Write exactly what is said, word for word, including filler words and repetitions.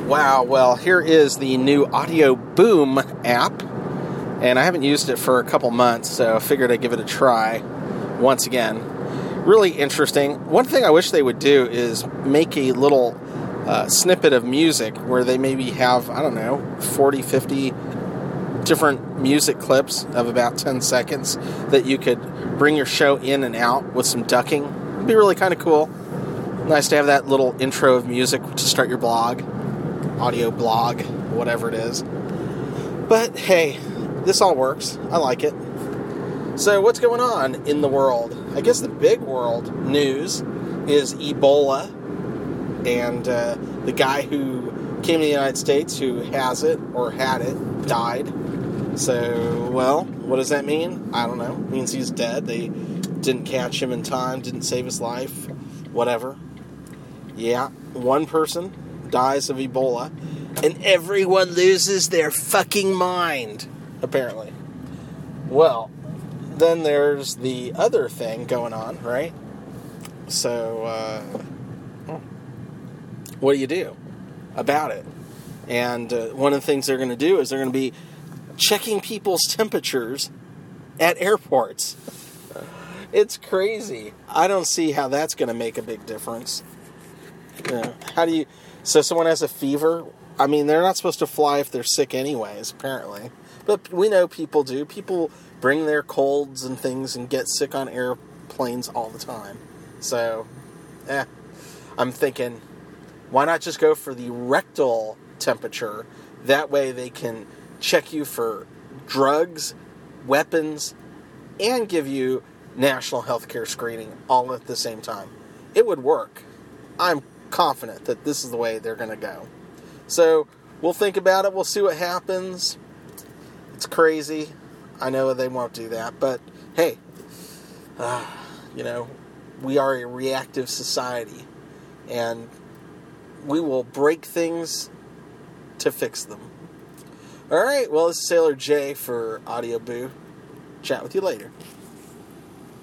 Wow, well, here is the new Audio Boom app, and I haven't used it for a couple months, so I figured I'd give it a try once again. Really interesting. One thing I wish they would do is make a little uh, snippet of music where they maybe have, I don't know, forty, fifty different music clips of about ten seconds that you could bring your show in and out with some ducking. It'd be really kind of cool. Nice to have that little intro of music to start your blog, audio blog, whatever it is. But hey, this all works. I like it. So what's going on in the world? I guess the big world news is Ebola, and uh, the guy who came to the United States who has it or had it died. So, well, what does that mean? I don't know. It means he's dead. They didn't catch him in time, didn't save his life, whatever. Yeah, one person dies of Ebola, and everyone loses their fucking mind, apparently. Well, then there's the other thing going on, right? So, uh, what do you do about it? And uh, one of the things they're going to do is they're going to be checking people's temperatures at airports. It's crazy. I don't see how that's going to make a big difference. You know, how do you... So someone has a fever? I mean, they're not supposed to fly if they're sick anyways, apparently. But we know people do. People bring their colds and things and get sick on airplanes all the time. So, eh. I'm thinking, why not just go for the rectal temperature? That way they can check you for drugs, weapons, and give you national health care screening all at the same time. It would work. I'm confident that this is the way they're going to go. So, we'll think about it. We'll see what happens. It's crazy. I know they won't do that, but hey, uh, you know, we are a reactive society, and we will break things to fix them. All right, well, this is Sailor J for Audio Boo. Chat with you later.